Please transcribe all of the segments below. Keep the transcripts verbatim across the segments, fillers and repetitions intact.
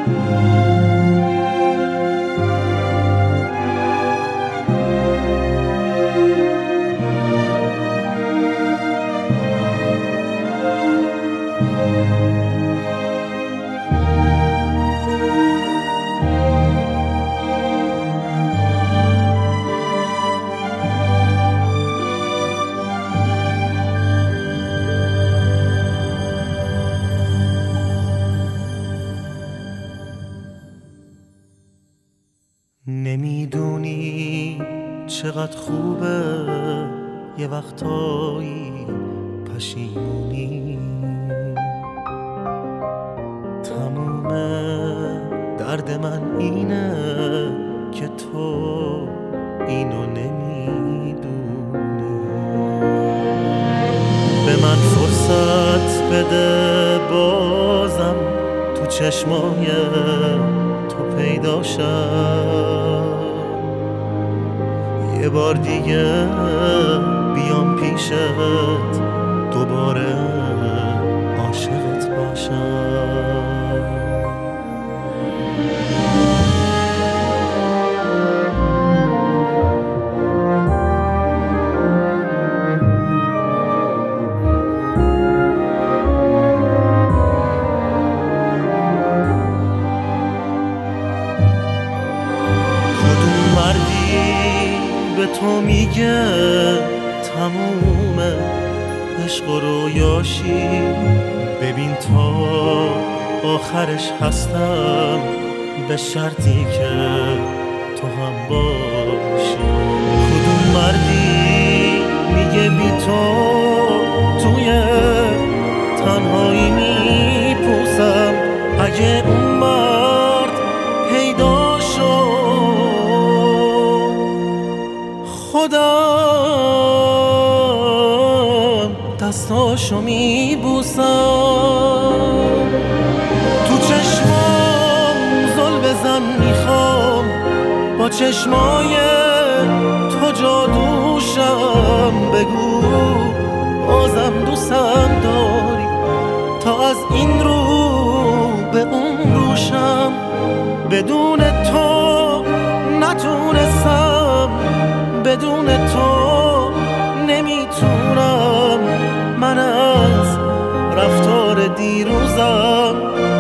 نمیدونی چقدر خوبه یه وقتایی پشیمونی، تموم درد من اینه که تو اینو نمیدونی. به من فرصت بده بازم تو چشمای تو پیدا شم، یه بار دیگه بیام پیشت دوباره عاشقت باشم. به تو میگه تمومه عشق و رویاشی، ببین تا آخرش هستم به شرطی که تو هم باشی. کدوم مردی میگه بی تو توی تنهایی میپوسم؟ اگه اون مرد پیدا شد خودم دستاشو میبوسم. تو چشمام زل بزن میخوام با چشمای تو جادوشم، بگو بازم دوستم داری تا از این رو به اون روشم. بدون تو نتونستم، بدون تو نمیتونم، من از رفتار دیروزم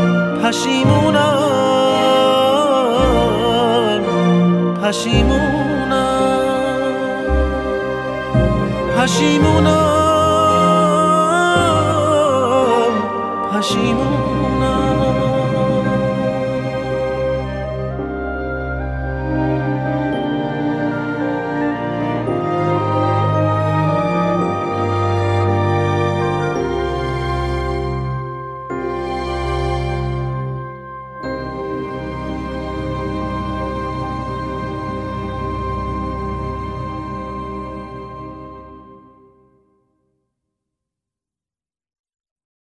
پشیمونم پشیمونم پشیمونم پشیمونم